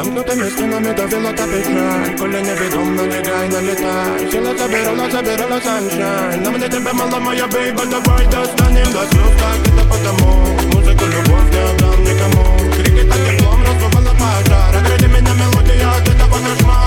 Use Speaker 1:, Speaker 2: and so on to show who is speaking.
Speaker 1: Замкнутыми стенами давила та печаль. Коли невідомо, лягай, налітай. Сіла забирала sunshine. Нам не тебе мала моя бейба, давай достанем до слез, как это потому. Музыку, любовь не отдам никому. Крики так теплом разбывала пожар. Огради меня мелодия от этого кошмара.